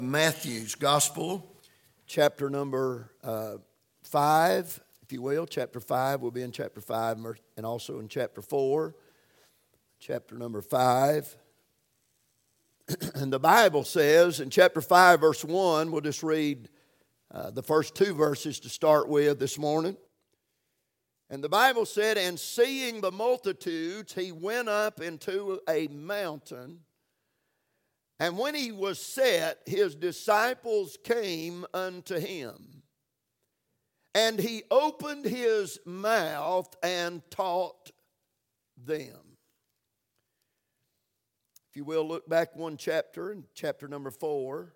Matthew's Gospel, chapter number 5, if you will. Chapter 5, we'll be in chapter 5 and also in chapter 4. Chapter number 5. And the Bible says in chapter 5, verse 1, we'll just read the first two verses to start with this morning. And the Bible said, "And seeing the multitudes, he went up into a mountain. And when he was set, his disciples came unto him. And he opened his mouth and taught them." If you will, look back one chapter, in chapter number 4,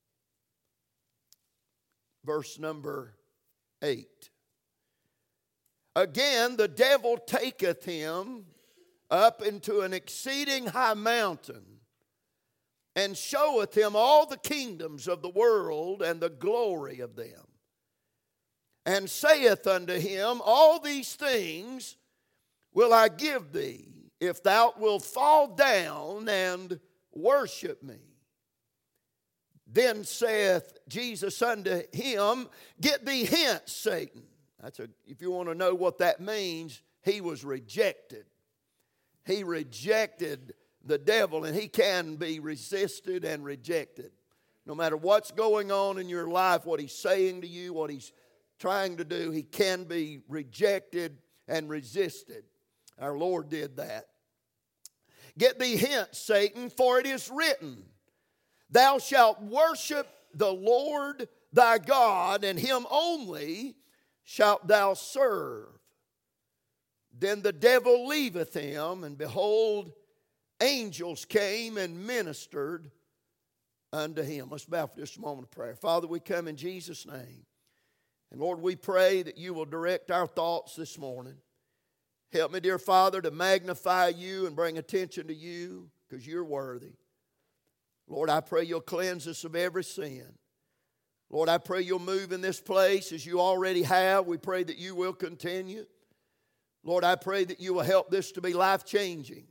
verse number 8. "Again, the devil taketh him up into an exceeding high mountain, and showeth him all the kingdoms of the world and the glory of them. And saith unto him, All these things will I give thee, if thou wilt fall down and worship me. Then saith Jesus unto him, Get thee hence, Satan." If you want to know what that means, he was rejected. He rejected the devil, and he can be resisted and rejected. No matter what's going on in your life, what he's saying to you, what he's trying to do, he can be rejected and resisted. Our Lord did that. "Get thee hence, Satan, for it is written, Thou shalt worship the Lord thy God, and him only shalt thou serve. Then the devil leaveth him, and behold, angels came and ministered unto him." Let's bow for just a moment of prayer. Father, we come in Jesus' name. And Lord, we pray that you will direct our thoughts this morning. Help me, dear Father, to magnify you and bring attention to you, because you're worthy. Lord, I pray you'll cleanse us of every sin. Lord, I pray you'll move in this place as you already have. We pray that you will continue. Lord, I pray that you will help this to be life-changing.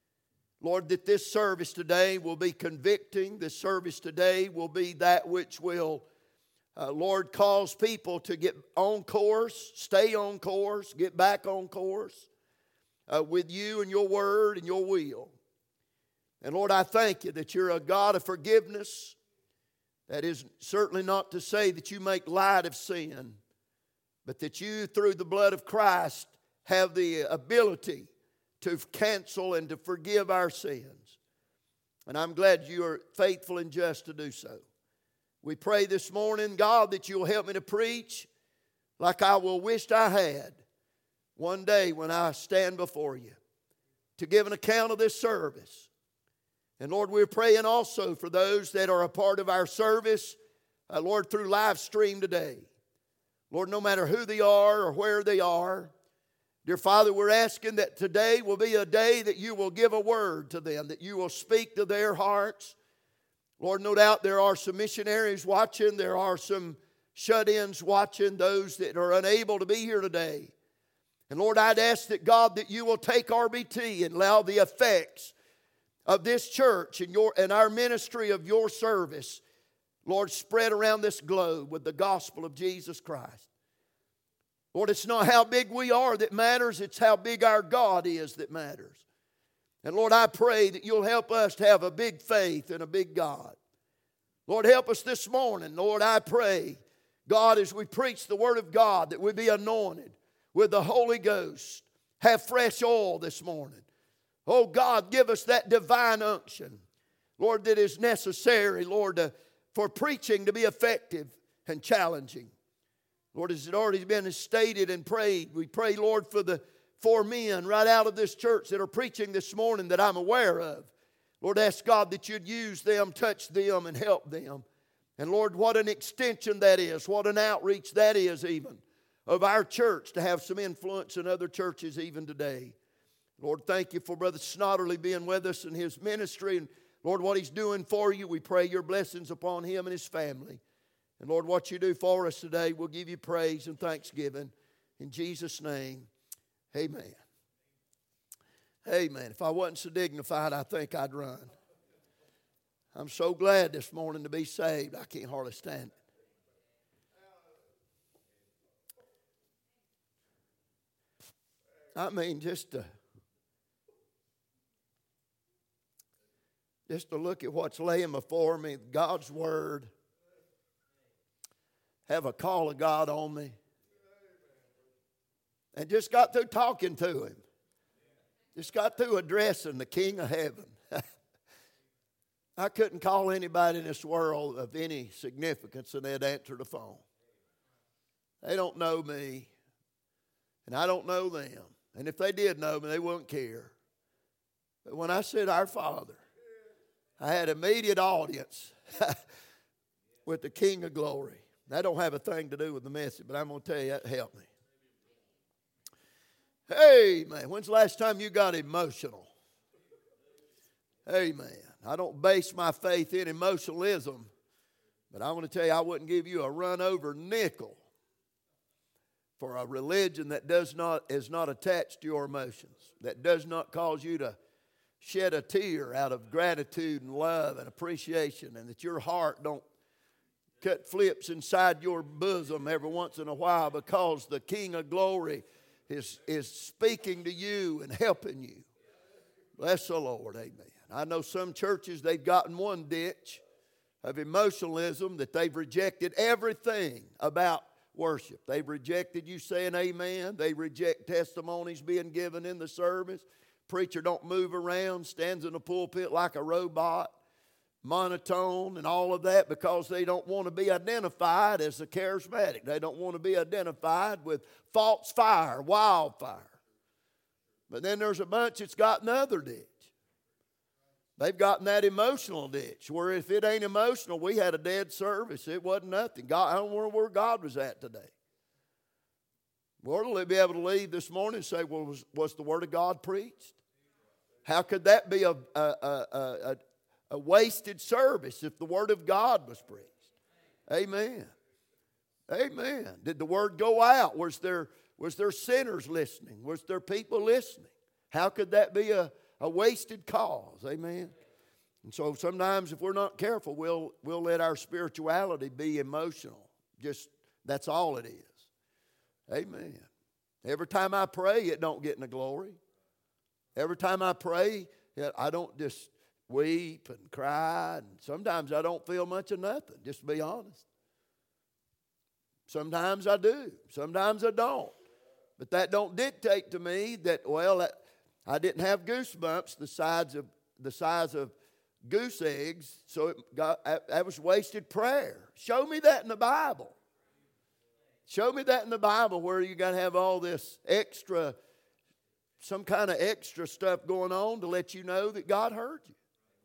Lord, that this service today will be convicting. This service today will be that which will, Lord, cause people to get on course, stay on course, get back on course with you and your word and your will. And Lord, I thank you that you're a God of forgiveness. That is certainly not to say that you make light of sin, but that you, through the blood of Christ, have the ability to cancel and to forgive our sins. And I'm glad you are faithful and just to do so. We pray this morning, God, that you'll help me to preach like I will wish I had one day when I stand before you to give an account of this service. And Lord, we're praying also for those that are a part of our service, Lord, through live stream today. Lord, no matter who they are or where they are, dear Father, we're asking that today will be a day that you will give a word to them, that you will speak to their hearts. Lord, no doubt there are some missionaries watching. There are some shut-ins watching, those that are unable to be here today. And Lord, I'd ask that, God, that you will take RBT and allow the effects of this church and our ministry of your service, Lord, spread around this globe with the gospel of Jesus Christ. Lord, it's not how big we are that matters, it's how big our God is that matters. And Lord, I pray that you'll help us to have a big faith in a big God. Lord, help us this morning. Lord, I pray, God, as we preach the word of God, that we be anointed with the Holy Ghost. Have fresh oil this morning. Oh God, give us that divine unction, Lord, that is necessary, Lord, for preaching to be effective and challenging. Lord, as it already been stated and prayed, we pray, Lord, for the 4 men right out of this church that are preaching this morning that I'm aware of. Lord, ask God that you'd use them, touch them, and help them. And Lord, what an extension that is, what an outreach that is even of our church to have some influence in other churches even today. Lord, thank you for Brother Snodderly being with us in his ministry. And Lord, what he's doing for you, we pray your blessings upon him and his family. And Lord, what you do for us today, we'll give you praise and thanksgiving. In Jesus' name, amen. Amen. If I wasn't so dignified, I think I'd run. I'm so glad this morning to be saved. I can't hardly stand it. I mean, just to look at what's laying before me, God's Word, have a call of God on me, and just got through talking to Him. Just got through addressing the King of Heaven. I couldn't call anybody in this world of any significance and they'd answer the phone. They don't know me, and I don't know them. And if they did know me, they wouldn't care. But when I said our Father, I had immediate audience with the King of Glory. That don't have a thing to do with the message, but I'm going to tell you, that helped me. Hey, man, when's the last time you got emotional? Hey, man, I don't base my faith in emotionalism, but I want to tell you, I wouldn't give you a run-over nickel for a religion that is not attached to your emotions, that does not cause you to shed a tear out of gratitude and love and appreciation, and that your heart don't cut flips inside your bosom every once in a while because the King of Glory is speaking to you and helping you. Bless the Lord, amen. I know some churches, they've gotten one ditch of emotionalism, that they've rejected everything about worship. They've rejected you saying amen. They reject testimonies being given in the service. Preacher don't move around, stands in the pulpit like a robot, monotone and all of that, because they don't want to be identified as a charismatic. They don't want to be identified with false fire, wildfire. But then there's a bunch that's got another ditch. They've gotten that emotional ditch, where if it ain't emotional, we had a dead service. It wasn't nothing. God, I don't know where God was at today. Lord, will they be able to leave this morning and say, well, was the Word of God preached? How could that be a wasted service if the Word of God was preached? Amen. Amen. Did the Word go out? Was there sinners listening? Was there people listening? How could that be a wasted cause? Amen. And so sometimes if we're not careful, we'll let our spirituality be emotional. Just, that's all it is. Amen. Every time I pray, it don't get in the glory. Every time I pray, I don't just weep and cry. And sometimes I don't feel much of nothing, just to be honest. Sometimes I do. Sometimes I don't. But that don't dictate to me that, well, I didn't have goosebumps the size of goose eggs, so that was wasted prayer. Show me that in the Bible. Show me that in the Bible where you got to have all this extra, some kind of extra stuff going on to let you know that God heard you.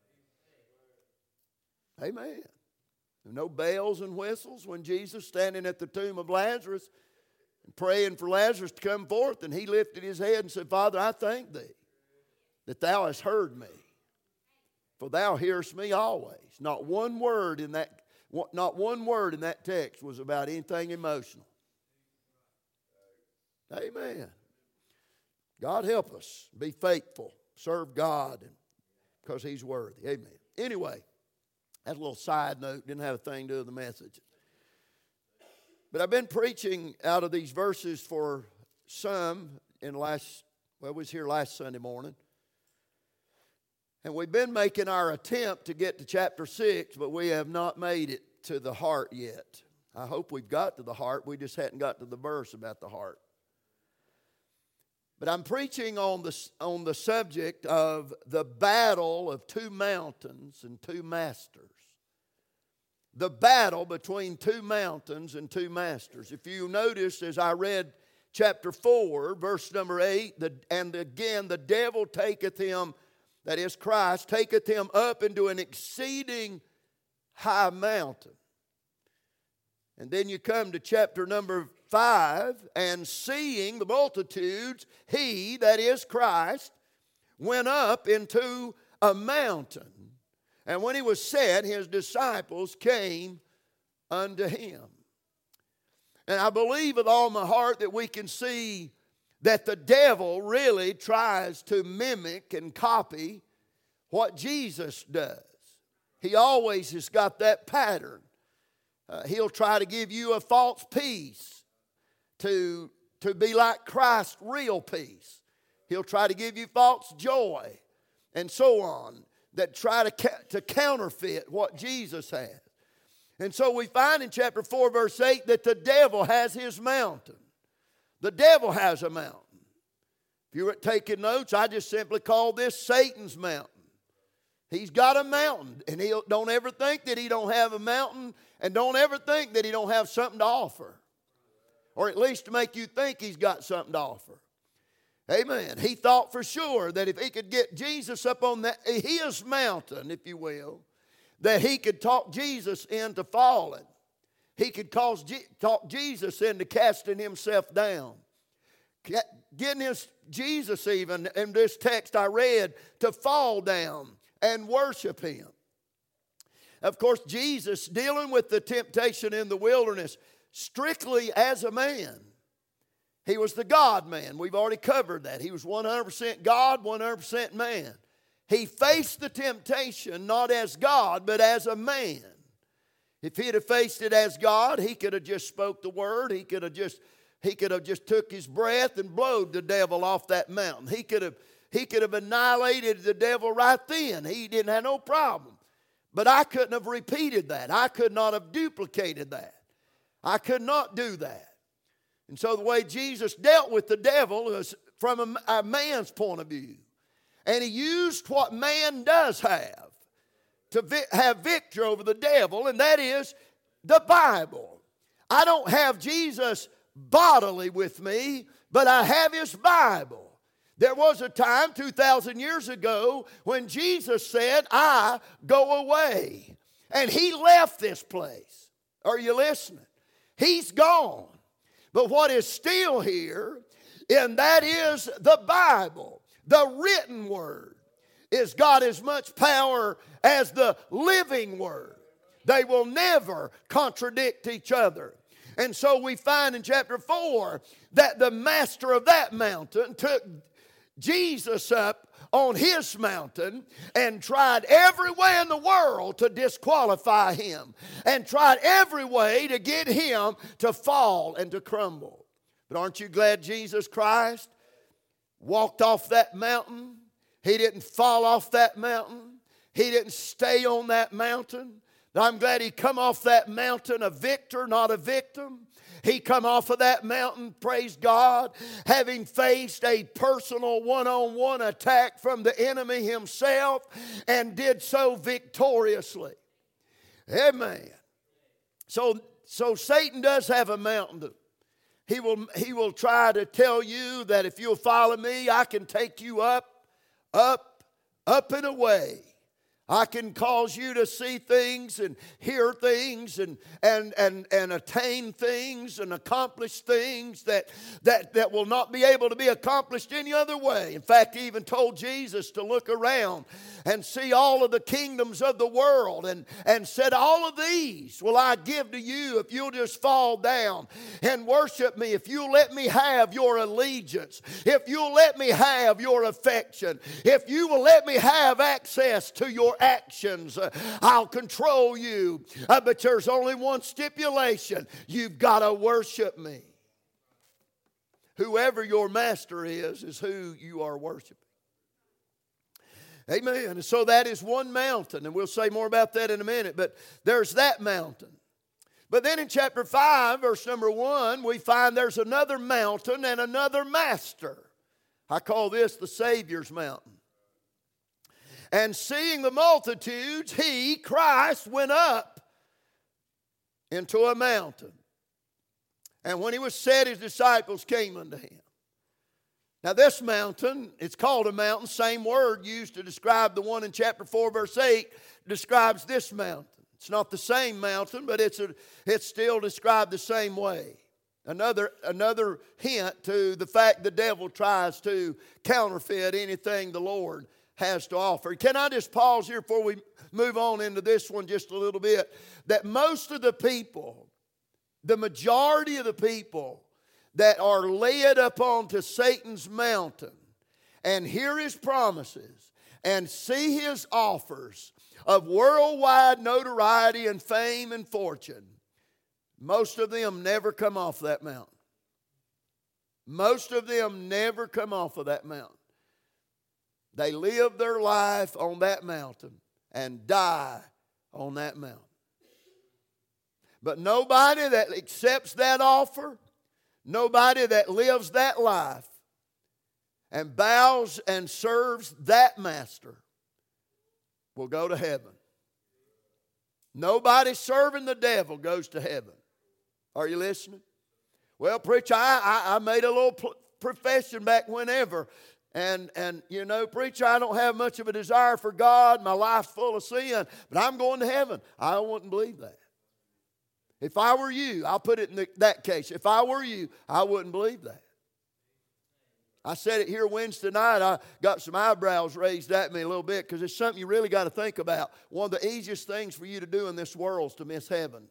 Amen. No bells and whistles when Jesus standing at the tomb of Lazarus and praying for Lazarus to come forth, and he lifted his head and said, Father, I thank thee that thou hast heard me, for thou hearest me always. Not one word in that text was about anything emotional. Amen. God help us be faithful, serve God, because He's worthy. Amen. Anyway, that's a little side note, didn't have a thing to do with the message. But I've been preaching out of these verses for some we was here last Sunday morning. And we've been making our attempt to get to chapter 6, but we have not made it to the heart yet. I hope we've got to the heart. We just hadn't got to the verse about the heart. But I'm preaching on the subject of the battle of two mountains and two masters. The battle between two mountains and two masters. If you notice, as I read chapter 4, verse number 8, and again the devil taketh him, that is Christ, taketh him up into an exceeding high mountain. And then you come to chapter number 5, and seeing the multitudes, he, that is Christ, went up into a mountain. And when he was set, his disciples came unto him. And I believe with all my heart that we can see that the devil really tries to mimic and copy what Jesus does. He always has got that pattern. He'll try to give you a false peace to be like Christ's real peace. He'll try to give you false joy and so on that try to counterfeit what Jesus has. And so we find in chapter 4, verse 8, that the devil has his mountain. The devil has a mountain. If you were taking notes, I just simply call this Satan's mountain. He's got a mountain, and don't ever think that he don't have a mountain, and don't ever think that he don't have something to offer. Or at least to make you think he's got something to offer. Amen. He thought for sure that if he could get Jesus up on his mountain, if you will, that he could talk Jesus into falling. He could talk Jesus into casting himself down. Getting Jesus even, in this text I read, to fall down and worship him. Of course, Jesus, dealing with the temptation in the wilderness strictly as a man. He was the God-man. We've already covered that. He was 100% God, 100% man. He faced the temptation not as God, but as a man. If he'd have faced it as God, he could have just spoke the word. He could have just took his breath and blowed the devil off that mountain. He could have annihilated the devil right then. He didn't have no problem. But I couldn't have repeated that. I could not have duplicated that. I could not do that. And so the way Jesus dealt with the devil was from a man's point of view. And he used what man does have to have victory over the devil, and that is the Bible. I don't have Jesus bodily with me, but I have his Bible. There was a time 2,000 years ago when Jesus said, I go away. And he left this place. Are you listening? He's gone. But what is still here, and that is the Bible, the written word, is got as much power as the living word. They will never contradict each other. And so we find in chapter 4 that the master of that mountain took Jesus up on his mountain and tried every way in the world to disqualify him and tried every way to get him to fall and to crumble. But aren't you glad Jesus Christ walked off that mountain? He didn't fall off that mountain. He didn't stay on that mountain. I'm glad he come off that mountain a victor, not a victim. He come off of that mountain, praise God, having faced a personal one-on-one attack from the enemy himself, and did so victoriously. Amen. So Satan does have a mountain. He will try to tell you that if you'll follow me, I can take you up and away. I can cause you to see things and hear things and attain things and accomplish things that will not be able to be accomplished any other way. In fact, he even told Jesus to look around and see all of the kingdoms of the world and said, all of these will I give to you if you'll just fall down and worship me, if you'll let me have your allegiance, if you'll let me have your affection, if you will let me have access to your actions, I'll control you. But there's only one stipulation. You've got to worship me. Whoever your master is who you are worshiping. Amen. And so that is one mountain, and we'll say more about that in a minute, but there's that mountain. But then in chapter 5, verse number 1, we find there's another mountain and another master. I call this the Savior's mountain. And seeing the multitudes, he, Christ, went up into a mountain. And when he was set, his disciples came unto him. Now this mountain, it's called a mountain, same word used to describe the one in chapter 4, verse 8, describes this mountain. It's not the same mountain, but it's still described the same way. Another hint to the fact the devil tries to counterfeit anything the Lord has to offer. Can I just pause here before we move on into this one just a little bit? That most of the people, the majority of the people that are led up onto Satan's mountain and hear his promises and see his offers of worldwide notoriety and fame and fortune, most of them never come off that mountain. Most of them never come off of that mountain. They live their life on that mountain and die on that mountain. But nobody that accepts that offer, nobody that lives that life and bows and serves that master will go to heaven. Nobody serving the devil goes to heaven. Are you listening? Well, preacher, I made a little profession back whenever. And you know, preacher, I don't have much of a desire for God. My life's full of sin, but I'm going to heaven. I wouldn't believe that. If I were you, I'll put it in that case. If I were you, I wouldn't believe that. I said it here Wednesday night. I got some eyebrows raised at me a little bit because it's something you really got to think about. One of the easiest things for you to do in this world is to miss heaven.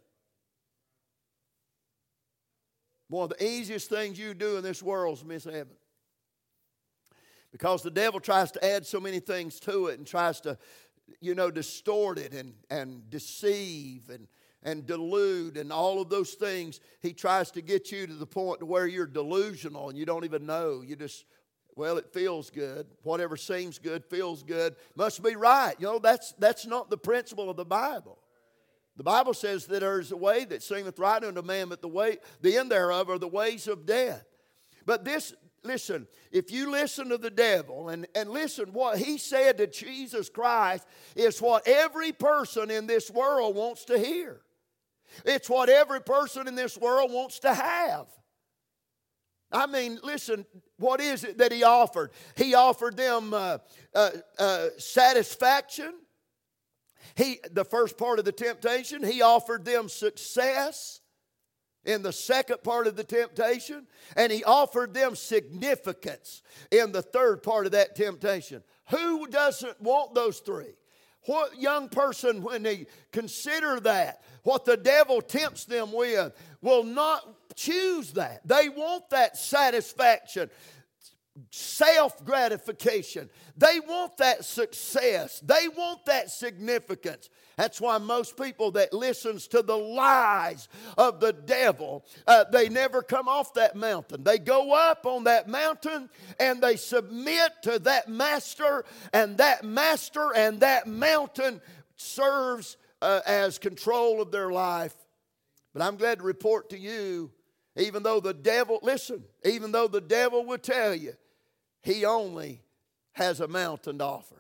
One of the easiest things you do in this world is miss heaven. Because the devil tries to add so many things to it and tries to, you know, distort it and deceive and delude and all of those things. He tries to get you to the point to where you're delusional and you don't even know. You just, well, it feels good. Whatever seems good, feels good, must be right. You know, that's not the principle of the Bible. The Bible says that there is a way that seemeth right unto man, but the end thereof are the ways of death. But this, listen, if you listen to the devil and listen, what he said to Jesus Christ is what every person in this world wants to hear. It's what every person in this world wants to have. I mean, listen, what is it that he offered? He offered them satisfaction. The first part of the temptation, he offered them success in the second part of the temptation, and he offered them significance in the third part of that temptation. Who doesn't want those three? What young person, when they consider that, what the devil tempts them with, will not choose that. They want that satisfaction, self-gratification. They want that success. They want that significance. That's why most people that listens to the lies of the devil, they never come off that mountain. They go up on that mountain and they submit to that master, and that master and that mountain serves as control of their life. But I'm glad to report to you, even though the devil, listen, even though the devil will tell you, he only has a mountain to offer.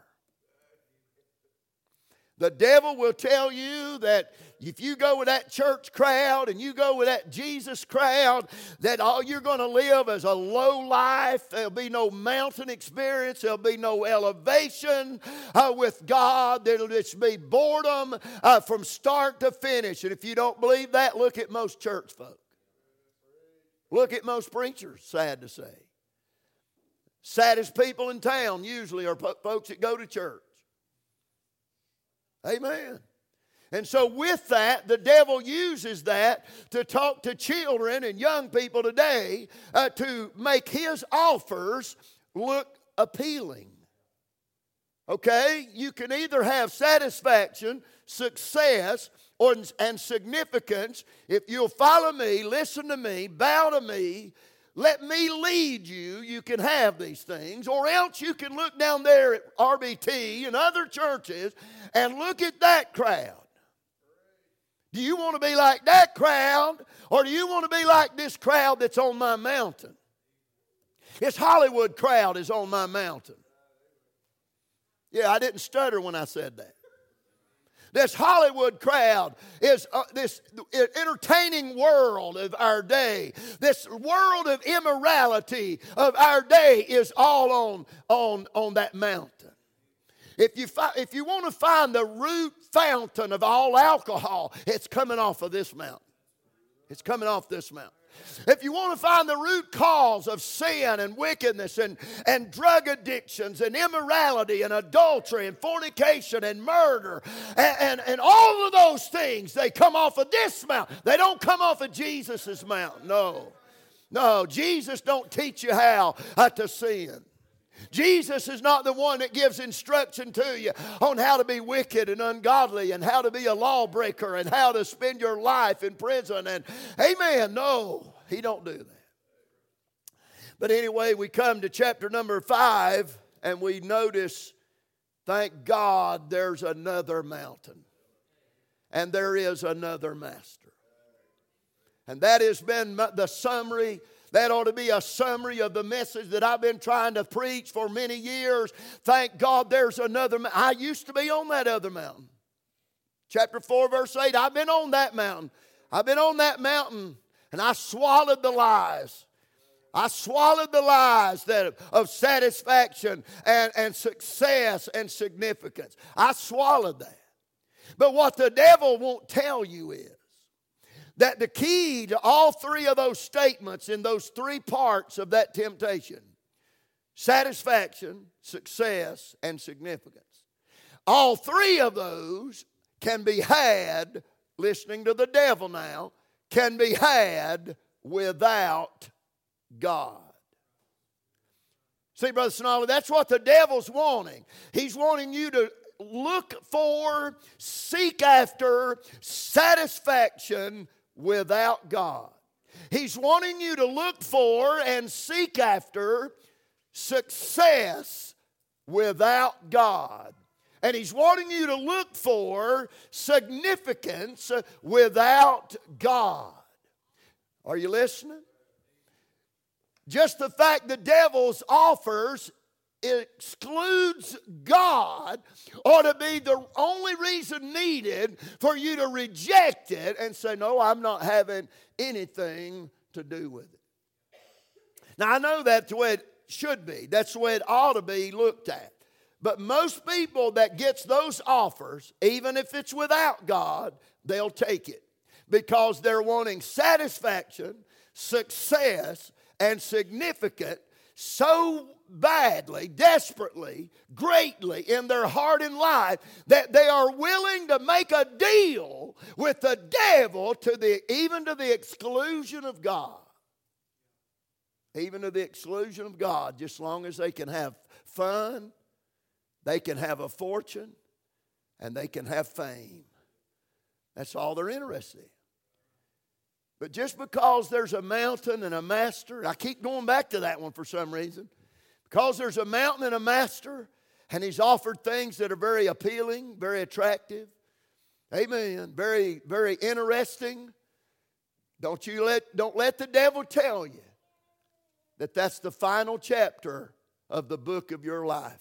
The devil will tell you that if you go with that church crowd and you go with that Jesus crowd, that all you're going to live is a low life. There'll be no mountain experience. There'll be no elevation with God. There'll just be boredom from start to finish. And if you don't believe that, look at most church folk. Look at most preachers, sad to say. Saddest people in town usually are folks that go to church. Amen. And so with that, the devil uses that to talk to children and young people today to make his offers look appealing. Okay? You can either have satisfaction, success, and significance. If you'll follow me, listen to me, bow to me, let me lead you, you can have these things. Or else you can look down there at RBT and other churches and look at that crowd. Do you want to be like that crowd, or do you want to be like this crowd that's on my mountain? This Hollywood crowd is on my mountain. Yeah, I didn't stutter when I said that. This Hollywood crowd is this entertaining world of our day. This world of immorality of our day is all on that mountain. If you want to find the root fountain of all alcohol, it's coming off of this mountain. It's coming off this mountain. If you want to find the root cause of sin and wickedness and drug addictions and immorality and adultery and fornication and murder and all of those things, they come off of this mountain. They don't come off of Jesus' mountain. No, Jesus don't teach you how to sin. Jesus is not the one that gives instruction to you on how to be wicked and ungodly and how to be a lawbreaker and how to spend your life in prison. And amen, no, he don't do that. But anyway, we come to chapter number 5 and we notice, thank God, there's another mountain. And there is another master. And that has been the summary. That ought to be a summary of the message that I've been trying to preach for many years. Thank God there's another mountain. I used to be on that other mountain. Chapter 4, verse 8, I've been on that mountain. I've been on that mountain and I swallowed the lies. I swallowed the lies of satisfaction and success and significance. I swallowed that. But what the devil won't tell you is that the key to all three of those statements in those three parts of that temptation, satisfaction, success, and significance, all three of those can be had, listening to the devil now, can be had without God. See, Brother Sonali, that's what the devil's wanting. He's wanting you to look for, seek after satisfaction without God. He's wanting you to look for and seek after success without God. And he's wanting you to look for significance without God. Are you listening? Just the fact the devil's offers excludes God ought to be the only reason needed for you to reject it and say, no, I'm not having anything to do with it. Now, I know that's the way it should be. That's the way it ought to be looked at. But most people that gets those offers, even if it's without God, they'll take it because they're wanting satisfaction, success, and significance so badly, desperately, greatly in their heart and life that they are willing to make a deal with the devil even to the exclusion of God. Even to the exclusion of God, just as long as they can have fun, they can have a fortune, and they can have fame. That's all they're interested in. But just because there's a mountain and a master, I keep going back to that one for some reason. Because there's a mountain and a master, and he's offered things that are very appealing, very attractive. Amen. Very, very interesting. Don't let the devil tell you that that's the final chapter of the book of your life.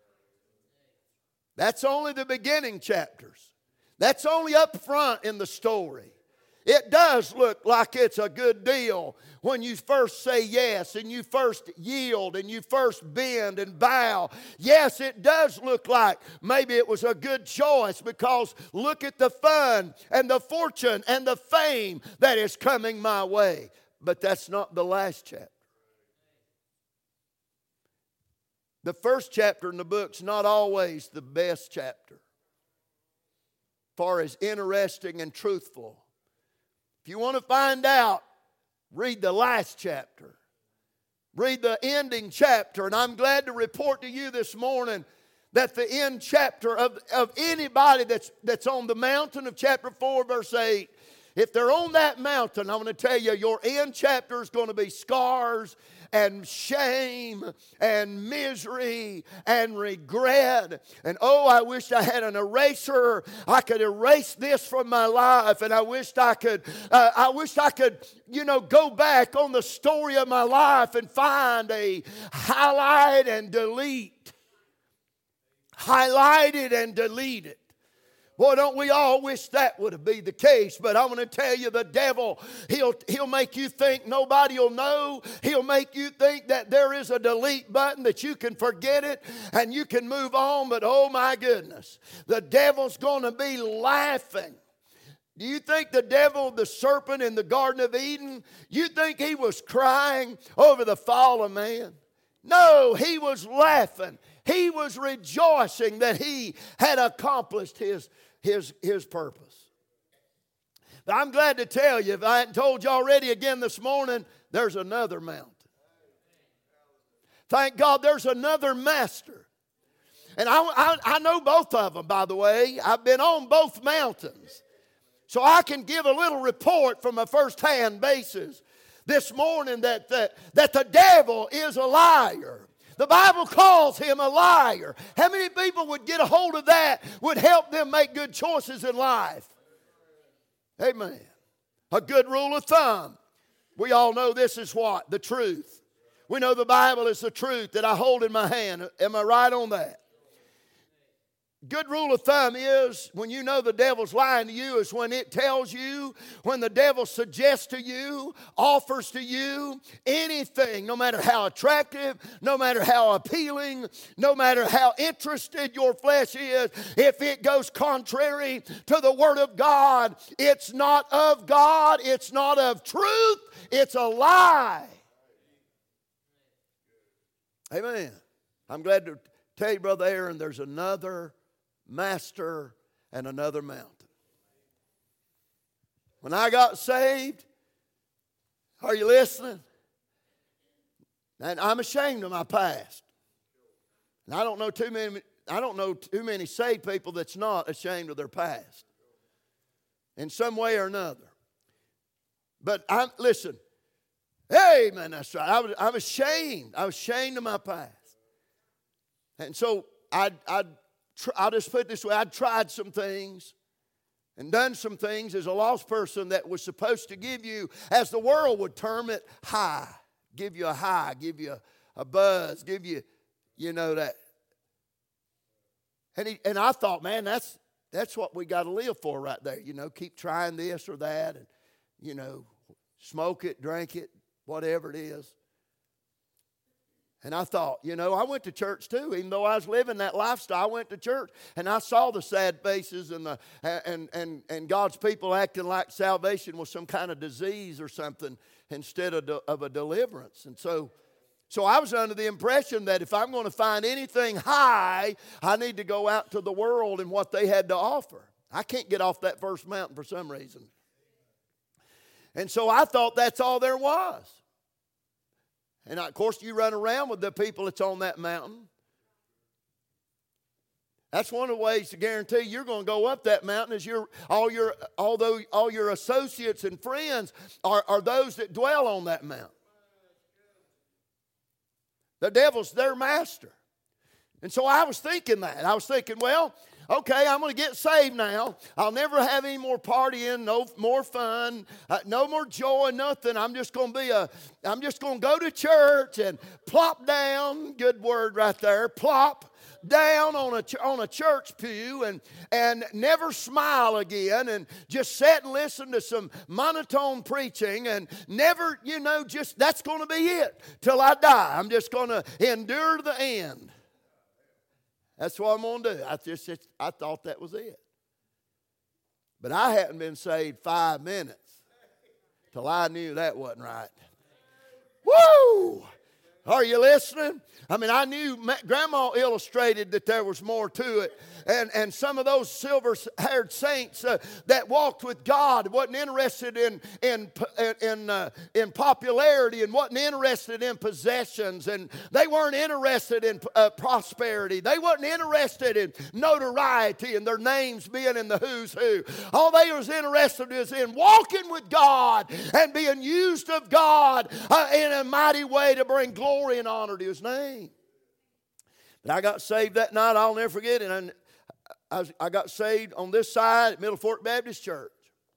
That's only the beginning chapters. That's only up front in the story. It does look like it's a good deal when you first say yes and you first yield and you first bend and bow. Yes, it does look like maybe it was a good choice because look at the fun and the fortune and the fame that is coming my way. But that's not the last chapter. The first chapter in the book's not always the best chapter, far as interesting and truthful. If you want to find out, read the last chapter. Read the ending chapter. And I'm glad to report to you this morning that the end chapter of anybody that's on the mountain of chapter 4, verse 8, if they're on that mountain, I'm going to tell you, your end chapter is going to be scars and shame and misery and regret. And oh, I wish I had an eraser. I could erase this from my life. And I wished I could, go back on the story of my life and find a highlight and delete. Highlighted and deleted. Boy, don't we all wish that would be the case. But I'm going to tell you, the devil, he'll make you think nobody will know. He'll make you think that there is a delete button, that you can forget it and you can move on. But oh my goodness, the devil's going to be laughing. Do you think the devil, the serpent in the Garden of Eden, you think he was crying over the fall of man? No, he was laughing. He was rejoicing that he had accomplished his purpose. But I'm glad to tell you, if I hadn't told you already again this morning, there's another mountain. Thank God there's another master. And I know both of them, by the way. I've been on both mountains. So I can give a little report from a first-hand basis this morning that the devil is a liar. The Bible calls him a liar. How many people would get a hold of that, would help them make good choices in life? Amen. A good rule of thumb. We all know this is what? The truth. We know the Bible is the truth that I hold in my hand. Am I right on that? Good rule of thumb is when you know the devil's lying to you is when it tells you, when the devil suggests to you, offers to you anything, no matter how attractive, no matter how appealing, no matter how interested your flesh is, if it goes contrary to the Word of God, it's not of God, it's not of truth, it's a lie. Amen. I'm glad to tell you, Brother Aaron, there's another master and another mountain. When I got saved, are you listening? And I'm ashamed of my past. And I don't know too many saved people that's not ashamed of their past in some way or another. But listen, amen, that's right. I'm ashamed. I was ashamed of my past. And so I'll just put it this way. I'd tried some things and done some things as a lost person that was supposed to give you, as the world would term it, high. Give you a high, give you a buzz, give you, that. And I thought, man, that's what we got to live for right there. Keep trying this or that and, smoke it, drink it, whatever it is. And I thought, I went to church too. Even though I was living that lifestyle, I went to church and I saw the sad faces and God's people acting like salvation was some kind of disease or something instead of a deliverance. And so I was under the impression that if I'm going to find anything high, I need to go out to the world and what they had to offer. I can't get off that first mountain for some reason. And so I thought that's all there was. And of course, you run around with the people that's on that mountain. That's one of the ways to guarantee you're going to go up that mountain is all your associates and friends are those that dwell on that mountain. The devil's their master. And so I was thinking that. I was thinking, well, okay, I'm going to get saved now. I'll never have any more partying, no more fun, no more joy, nothing. I'm just going to go to church and plop down, good word right there, plop down on a church pew and never smile again and just sit and listen to some monotone preaching and never, just that's going to be it till I die. I'm just going to endure to the end. That's what I'm going to do. I thought that was it. But I hadn't been saved 5 minutes till I knew that wasn't right. Woo! Are you listening? I mean, I knew Grandma illustrated that there was more to it. And some of those silver-haired saints that walked with God wasn't interested in popularity and wasn't interested in possessions. And they weren't interested in prosperity. They wasn't interested in notoriety and their names being in the who's who. All they was interested is in walking with God and being used of God in a mighty way to bring glory and honor to His name. But I got saved that night. I'll never forget it. And I got saved on this side at Middle Fork Baptist Church.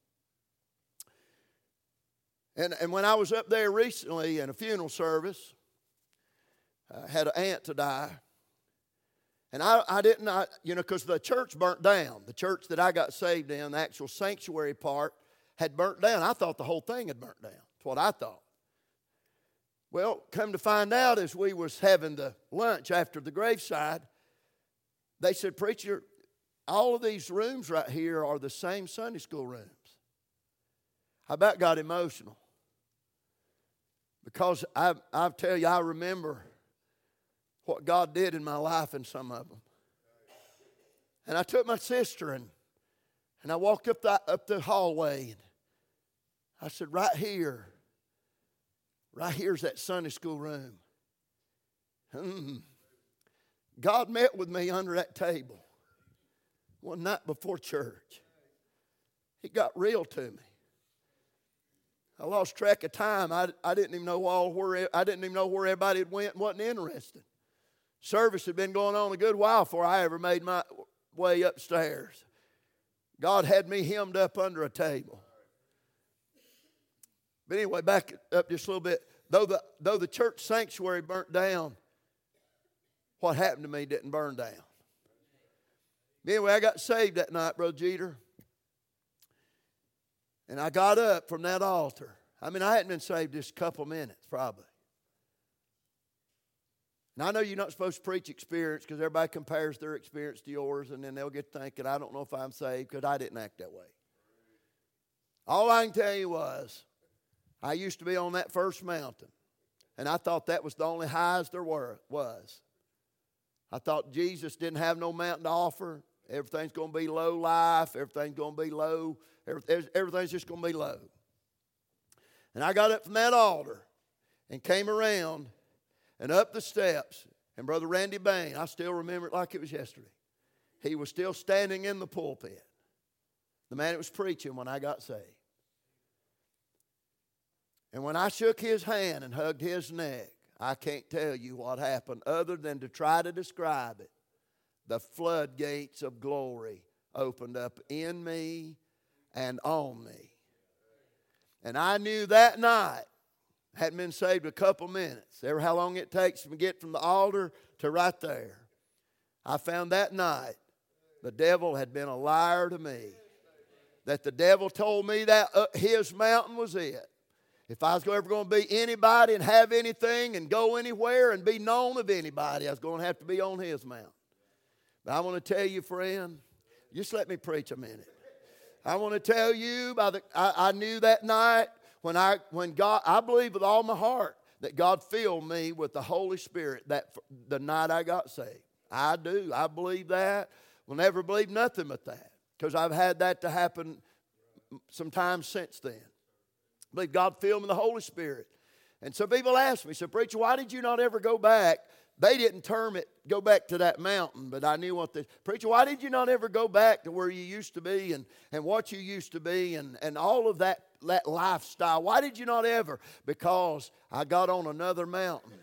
And when I was up there recently in a funeral service, I had an aunt to die. And I didn't, because the church burnt down. The church that I got saved in, the actual sanctuary part, had burnt down. I thought the whole thing had burnt down. That's what I thought. Well, come to find out as we was having the lunch after the graveside, they said, "Preacher, all of these rooms right here are the same Sunday school rooms." I about got emotional because I tell you, I remember what God did in my life in some of them. And I took my sister and I walked up the hallway and I said, right here's that Sunday school room. God met with me under that table one night before church. He got real to me. I lost track of time. I didn't even know where everybody had went and wasn't interested. Service had been going on a good while before I ever made my way upstairs. God had me hemmed up under a table. But anyway, back up just a little bit. Though the church sanctuary burnt down, what happened to me didn't burn down. Anyway, I got saved that night, Brother Jeter. And I got up from that altar. I mean, I hadn't been saved just a couple minutes, probably. Now, I know you're not supposed to preach experience because everybody compares their experience to yours, and then they'll get thinking, I don't know if I'm saved because I didn't act that way. All I can tell you was, I used to be on that first mountain, and I thought that was the only highs there was. I thought Jesus didn't have no mountain to offer. Everything's going to be low life. Everything's going to be low. Everything's just going to be low. And I got up from that altar and came around and up the steps. And Brother Randy Bain, I still remember it like it was yesterday. He was still standing in the pulpit. The man that was preaching when I got saved. And when I shook his hand and hugged his neck, I can't tell you what happened other than to try to describe it. The floodgates of glory opened up in me and on me. And I knew that night, hadn't been saved a couple minutes, ever how long it takes to get from the altar to right there. I found that night the devil had been a liar to me. That the devil told me that his mountain was it. If I was ever going to be anybody and have anything and go anywhere and be known of anybody, I was going to have to be on his mountain. But I want to tell you, friend, just let me preach a minute. I want to tell you, I knew that night when God, I believe with all my heart that God filled me with the Holy Spirit the night I got saved. I do. I believe that. Will never believe nothing but that because I've had that to happen sometime since then. I believe God filled me with the Holy Spirit. And some people ask me, so preacher, why did you not ever go back? They didn't term it, go back to that mountain, but I knew what preacher, why did you not ever go back to where you used to be and what you used to be and all of that lifestyle? Why did you not ever? Because I got on another mountain.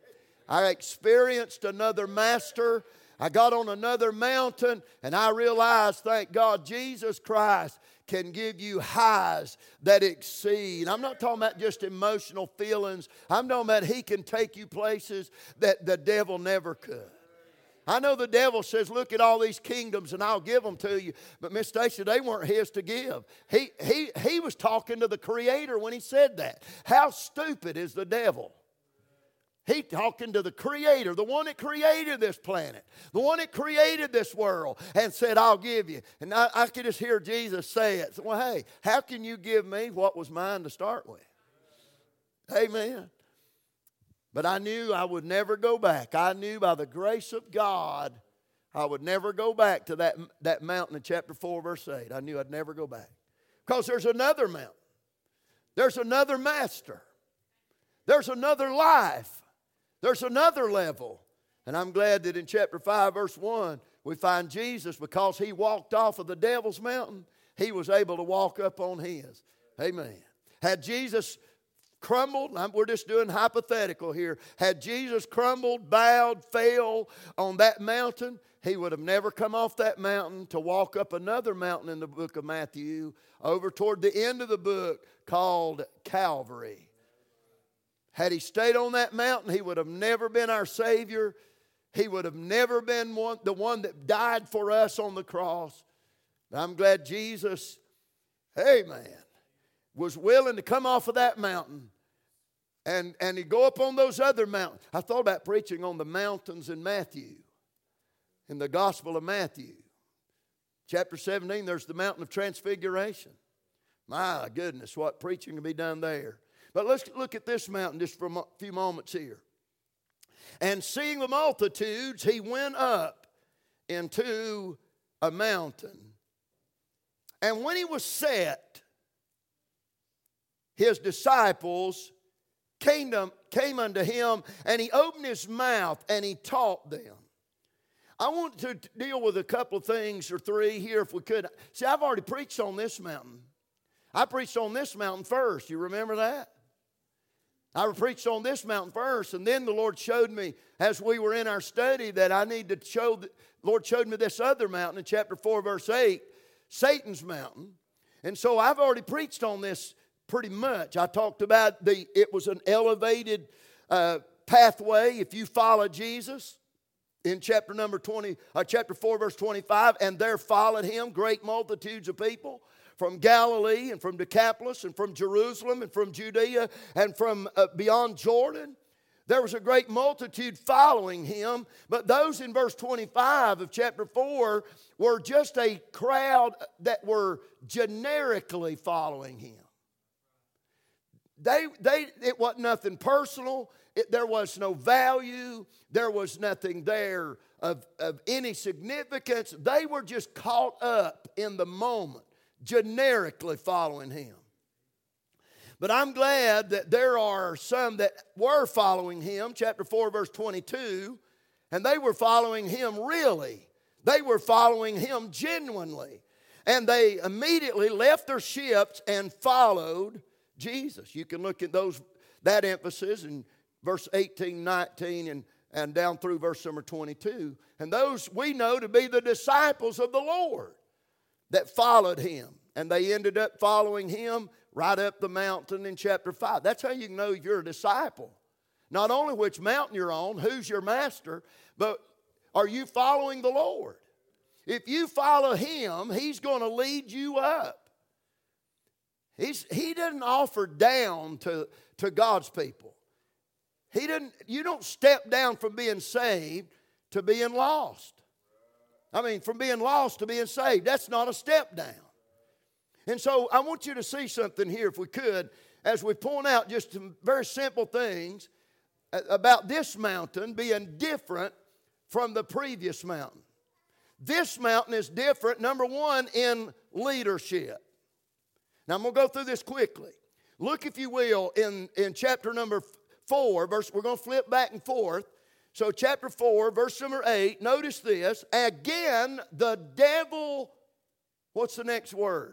I experienced another master. I got on another mountain and I realized, thank God, Jesus Christ can give you highs that exceed. I'm not talking about just emotional feelings. I'm talking about He can take you places that the devil never could. I know the devil says, look at all these kingdoms and I'll give them to you. But Miss Stacy, they weren't his to give. He was talking to the Creator when he said that. How stupid is the devil? He talking to the Creator, the one that created this planet, the one that created this world, and said, I'll give you. And I could just hear Jesus say it. So, well, hey, how can you give me what was mine to start with? Amen. But I knew I would never go back. I knew by the grace of God, I would never go back to that mountain in chapter 4, verse 8. I knew I'd never go back. Because there's another mountain. There's another master. There's another life. There's another level. And I'm glad that in chapter 5, verse 1, we find Jesus, because He walked off of the devil's mountain, He was able to walk up on his. Amen. Had Jesus crumbled, we're just doing hypothetical here. Had Jesus crumbled, bowed, fell on that mountain, He would have never come off that mountain to walk up another mountain in the book of Matthew over toward the end of the book called Calvary. Had He stayed on that mountain, He would have never been our Savior. He would have never been the one that died for us on the cross. But I'm glad Jesus, amen, was willing to come off of that mountain and He'd go up on those other mountains. I thought about preaching on the mountains in Matthew, in the Gospel of Matthew. Chapter 17, there's the mountain of transfiguration. My goodness, what preaching can be done there. But let's look at this mountain just for a few moments here. And seeing the multitudes, He went up into a mountain. And when He was set, His disciples came came unto him, and he opened his mouth, and he taught them. I want to deal with a couple of things, or three here if we could. See, I've already preached on this mountain. I preached on this mountain first. You remember that? I preached on this mountain first, and then the Lord showed me, as we were in our study, that I need to show, the Lord showed me this other mountain in chapter 4, verse 8, Satan's mountain. And so I've already preached on this pretty much. I talked about it was an elevated pathway if you follow Jesus. In chapter 4, verse 25, and there followed him great multitudes of people from Galilee and from Decapolis and from Jerusalem and from Judea and from beyond Jordan. There was a great multitude following him, but those in verse 25 of chapter 4 were just a crowd that were generically following him. It wasn't nothing personal. There was no value. There was nothing there of any significance. They were just caught up in the moment, generically following him. But I'm glad that there are some that were following him, chapter 4, verse 22, and they were following him really. They were following him genuinely. And they immediately left their ships and followed Jesus. You can look at that emphasis in verse 18, 19, and down through verse number 22. And those we know to be the disciples of the Lord that followed him. And they ended up following him right up the mountain in chapter 5. That's how you can know you're a disciple. Not only which mountain you're on, who's your master, but are you following the Lord? If you follow him, he's going to lead you up. He doesn't offer down to God's people. You don't step down from being saved to being lost. I mean, from being lost to being saved. That's not a step down. And so I want you to see something here, if we could, as we point out just some very simple things about this mountain being different from the previous mountain. This mountain is different, number one, in leadership. Now, I'm going to go through this quickly. Look, if you will, in chapter number 4, we're going to flip back and forth. So chapter 4, verse number 8, notice this. Again, the devil, what's the next word?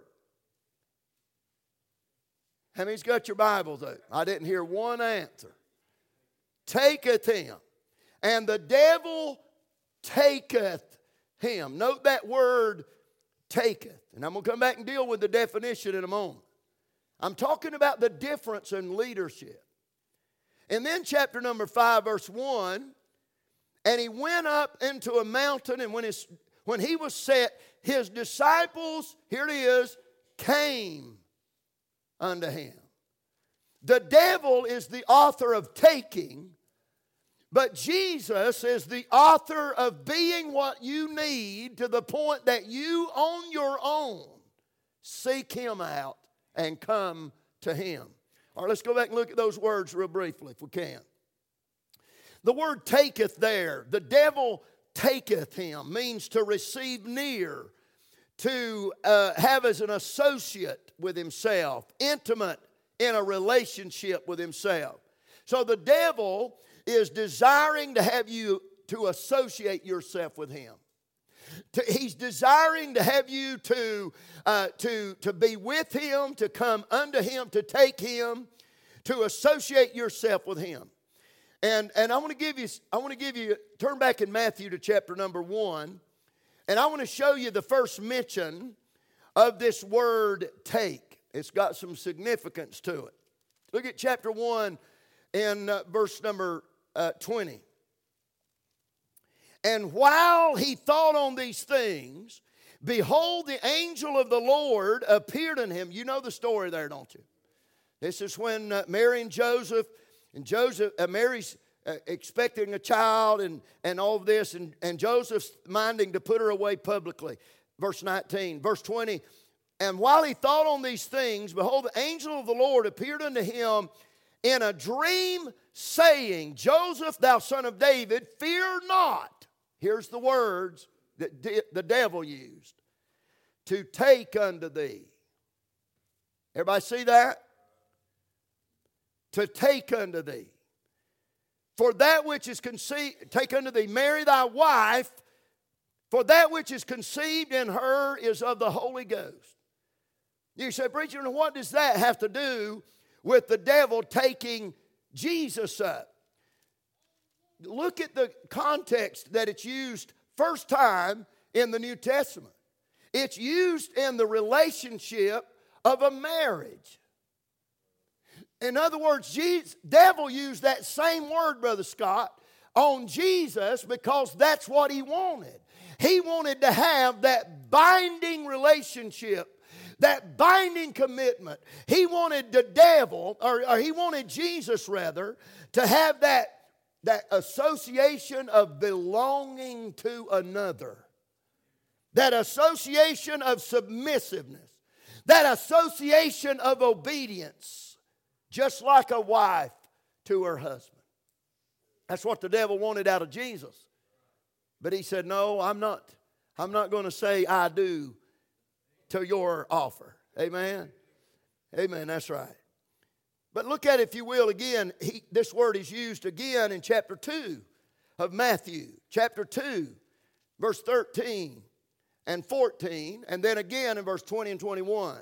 How many's got your Bible though? I didn't hear one answer. Taketh him. And the devil taketh him. Note that word, taketh. And I'm going to come back and deal with the definition in a moment. I'm talking about the difference in leadership. And then chapter number 5, verse 1, and he went up into a mountain, and when he was set, his disciples, here it is, came unto him. The devil is the author of taking, but Jesus is the author of being what you need to the point that you on your own seek him out and come to him. All right, let's go back and look at those words real briefly if we can. The word taketh there, the devil taketh him, means to receive near, to have as an associate with himself, intimate in a relationship with himself. So the devil is desiring to have you to associate yourself with him. He's desiring to have you to be with him, to come unto him, to take him, to associate yourself with him. And I want to give you, turn back in Matthew to chapter number 1, and I want to show you the first mention of this word take. It's got some significance to it. Look at chapter 1 and verse number 20. And while he thought on these things, behold, the angel of the Lord appeared unto him. You know the story there, don't you? This is when Mary and Joseph, Mary's expecting a child and all of this, and Joseph's minding to put her away publicly. Verse 19. Verse 20. And while he thought on these things, behold, the angel of the Lord appeared unto him in a dream, saying, Joseph, thou son of David, fear not. Here's the words that the devil used. To take unto thee. Everybody see that? To take unto thee. For that which is conceived, take unto thee Mary thy wife, for that which is conceived in her is of the Holy Ghost. You say, preacher, what does that have to do with the devil taking Jesus up? Look at the context that it's used first time in the New Testament. It's used in the relationship of a marriage. In other words, devil used that same word, Brother Scott, on Jesus because that's what he wanted. He wanted to have that binding relationship, that binding commitment. He wanted the devil, or he wanted Jesus rather, to have that association of belonging to another. That association of submissiveness. That association of obedience. Just like a wife to her husband. That's what the devil wanted out of Jesus. But he said, no, I'm not going to say I do to your offer. Amen? Amen, that's right. But look at it, if you will, again. This word is used again in chapter 2 of Matthew. Chapter 2, verse 13 and 14. And then again in verse 20 and 21.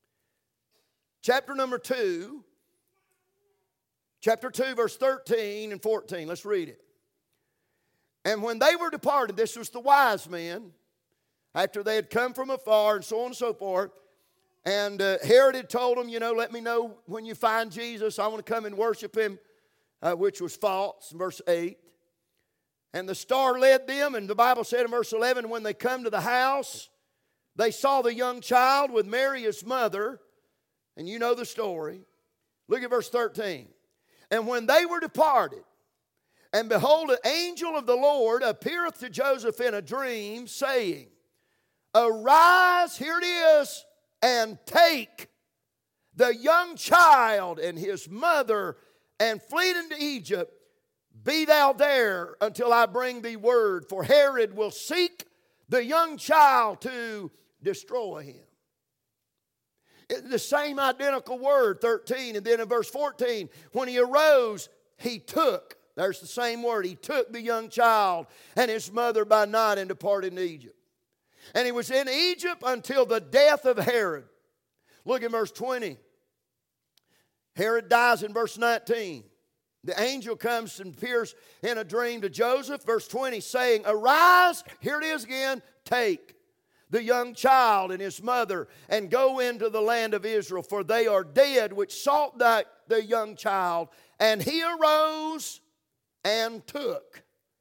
Chapter number 2. Chapter 2, verse 13 and 14. Let's read it. And when they were departed, this was the wise men, after they had come from afar and so on and so forth. And Herod had told them, let me know when you find Jesus. I want to come and worship him, which was false, verse 8. And the star led them, and the Bible said in verse 11, when they come to the house, they saw the young child with Mary his mother. And you know the story. Look at verse 13. And when they were departed, and behold, an angel of the Lord appeareth to Joseph in a dream, saying, Arise, here it is, and take the young child and his mother, and flee into Egypt. Be thou there until I bring thee word, for Herod will seek the young child to destroy him. The same identical word, 13. And then in verse 14, when he arose, he took, there's the same word, he took the young child and his mother by night and departed into Egypt. And he was in Egypt until the death of Herod. Look at verse 20. Herod dies in verse 19. The angel comes and appears in a dream to Joseph, verse 20, saying, Arise, here it is again, take the young child and his mother, and go into the land of Israel, for they are dead which sought the young child. And he arose and took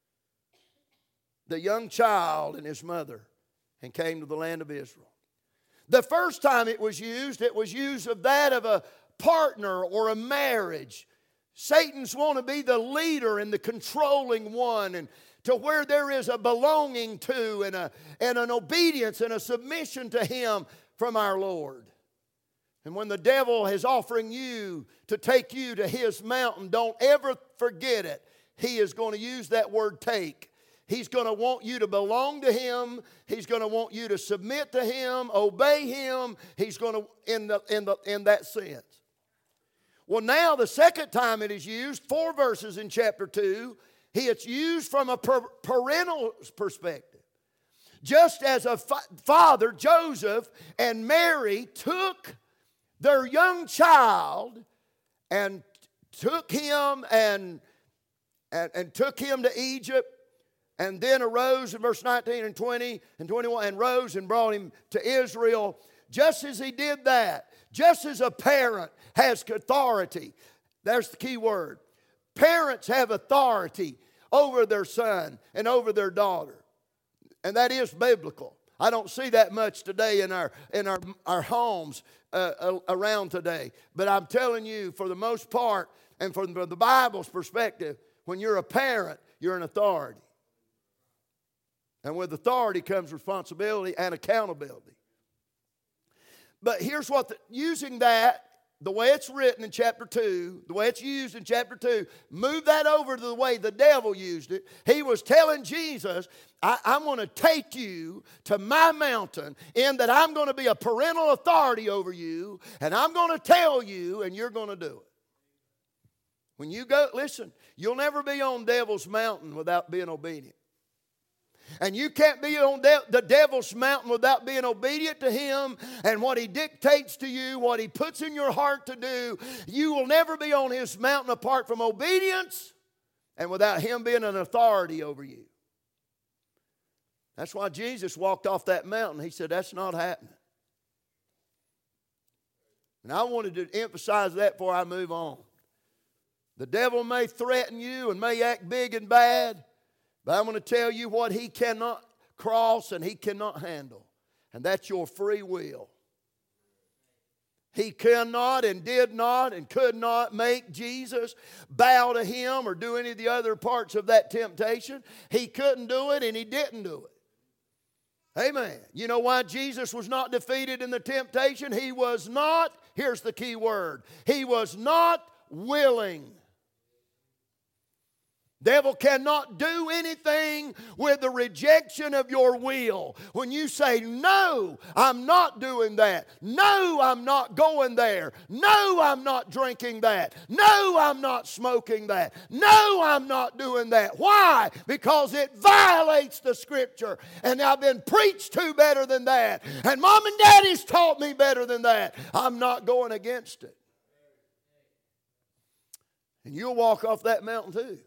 the young child and his mother and came to the land of Israel. The first time it was used of that of a partner or a marriage. Satan's want to be the leader and the controlling one, and to where there is a belonging to and an obedience and a submission to him from our Lord. And when the devil is offering you to take you to his mountain, don't ever forget it. He is going to use that word take. He's going to want you to belong to him. He's going to want you to submit to him, obey him. He's going to, in that sense. Well, now the second time it is used, 4 verses in chapter 2, it's used from a parental perspective. Just as a father, Joseph, and Mary took their young child and took him and took him to Egypt, and then arose in verse 19 and 20 and 21 and rose and brought him to Israel. Just as he did that, just as a parent has authority, there's the key word. Parents have authority over their son and over their daughter. And that is biblical. I don't see that much today in our homes around today. But I'm telling you, for the most part, and from the Bible's perspective, when you're a parent, you're an authority. And with authority comes responsibility and accountability. But here's what, using that, the way it's written in chapter 2, the way it's used in chapter 2, move that over to the way the devil used it. He was telling Jesus, I'm going to take you to my mountain in that I'm going to be a parental authority over you, and I'm going to tell you, and you're going to do it. When you go, listen, you'll never be on Devil's Mountain without being obedient. And you can't be on the devil's mountain without being obedient to him and what he dictates to you, what he puts in your heart to do. You will never be on his mountain apart from obedience and without him being an authority over you. That's why Jesus walked off that mountain. He said, that's not happening. And I wanted to emphasize that before I move on. The devil may threaten you and may act big and bad, but I'm going to tell you what he cannot cross and he cannot handle. And that's your free will. He cannot and did not and could not make Jesus bow to him or do any of the other parts of that temptation. He couldn't do it and he didn't do it. Amen. You know why Jesus was not defeated in the temptation? He was not, here's the key word, he was not willing. Devil cannot do anything with the rejection of your will. When you say, no, I'm not doing that. No, I'm not going there. No, I'm not drinking that. No, I'm not smoking that. No, I'm not doing that. Why? Because it violates the Scripture. And I've been preached to better than that. And Mom and Daddy's taught me better than that. I'm not going against it. And you'll walk off that mountain too.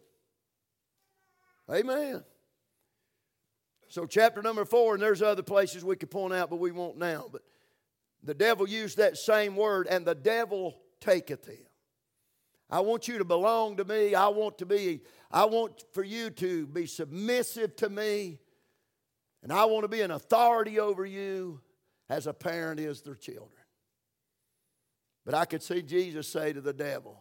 Amen. So chapter number 4, and there's other places we could point out, but we won't now. But the devil used that same word, and the devil taketh him. I want you to belong to me. I want for you to be submissive to me. And I want to be an authority over you as a parent is their children. But I could see Jesus say to the devil,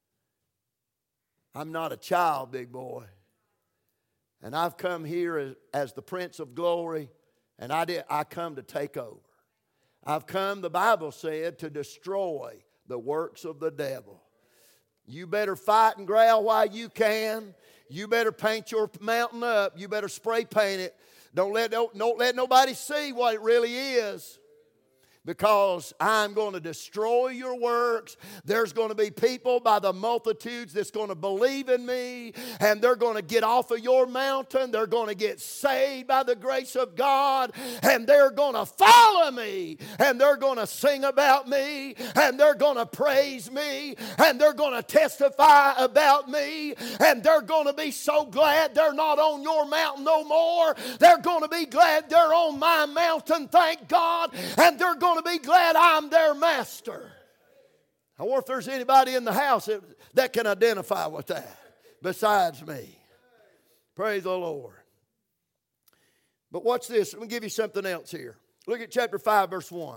I'm not a child, big boy. And I've come here as the Prince of Glory, and I come to take over. I've come, the Bible said, to destroy the works of the devil. You better fight and growl while you can. You better paint your mountain up. You better spray paint it. Don't let nobody see what it really is. Because I'm going to destroy your works. There's going to be people by the multitudes that's going to believe in me. And they're going to get off of your mountain. They're going to get saved by the grace of God. And they're going to follow me. And they're going to sing about me. And they're going to praise me. And they're going to testify about me. And they're going to be so glad they're not on your mountain no more. They're going to be glad they're on my mountain, thank God. And they're going to be glad I'm their master. I wonder if there's anybody in the house that can identify with that besides me. Praise the Lord. But watch this. Let me give you something else here. Look at chapter 5, verse 1.